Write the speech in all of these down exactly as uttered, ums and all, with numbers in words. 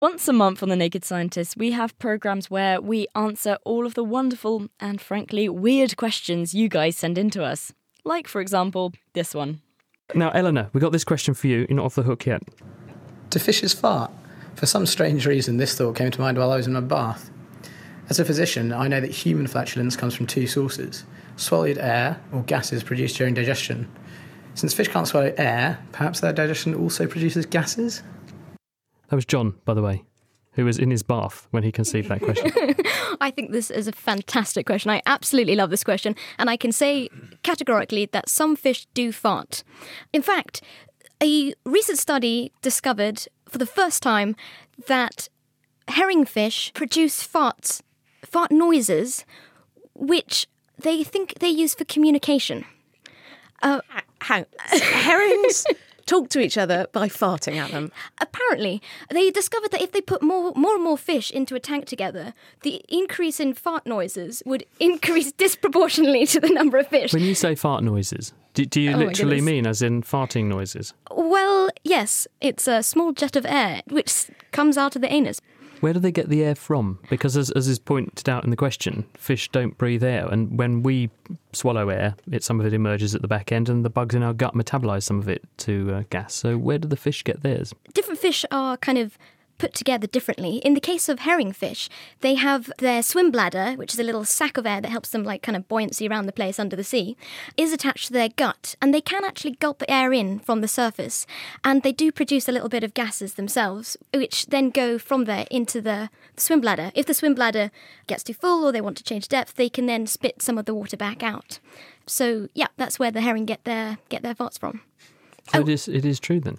Once a month on The Naked Scientist, we have programmes where we answer all of the wonderful and, frankly, weird questions you guys send in to us. Like, for example, this one. Now, Eleanor, we got this question for you. You're not off the hook yet. Do fishes fart? For some strange reason, this thought came to mind while I was in my bath. As a physician, I know that human flatulence comes from two sources: swallowed air or gases produced during digestion. Since fish can't swallow air, perhaps their digestion also produces gases? That was John, by the way, who was in his bath when he conceived that question. I think this is a fantastic question. I absolutely love this question. And I can say categorically that some fish do fart. In fact, a recent study discovered for the first time that herringfish produce farts, fart noises, which they think they use for communication. Uh, How? Herrings talk to each other by farting at them. Apparently, they discovered that if they put more, more and more fish into a tank together, the increase in fart noises would increase disproportionately to the number of fish. When you say fart noises, do, do you Oh my literally goodness. mean as in farting noises? Well, yes, it's a small jet of air which comes out of the anus. Where do they get the air from? Because as, as is pointed out in the question, fish don't breathe air, and when we swallow air, it, some of it emerges at the back end, and the bugs in our gut metabolise some of it to uh, gas. So where do the fish get theirs? Different fish are kind of put together differently. In the case of herringfish, they have their swim bladder, which is a little sac of air that helps them like kind of buoyancy around the place under the sea, is attached to their gut, and they can actually gulp air in from the surface, and they do produce a little bit of gases themselves, which then go from there into the swim bladder. If the swim bladder gets too full or they want to change depth, they can then spit some of the water back out. So yeah, that's where the herring get their get their farts from. So Oh. it is it is true then.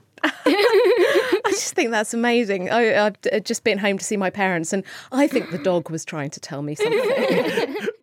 I just think that's amazing. I, I've just been home to see my parents, and I think the dog was trying to tell me something.